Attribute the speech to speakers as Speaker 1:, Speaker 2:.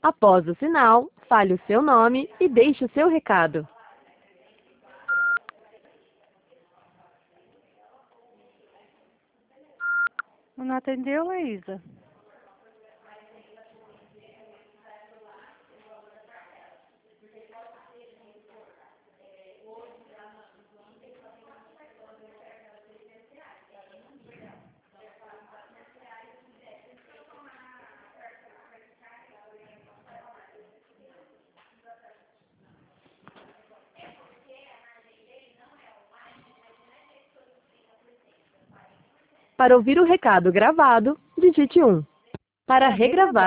Speaker 1: Após o sinal, fale o seu nome e deixe o seu recado.
Speaker 2: Não atendeu, Laísa?
Speaker 1: Para ouvir o recado gravado, digite 1. Para regravar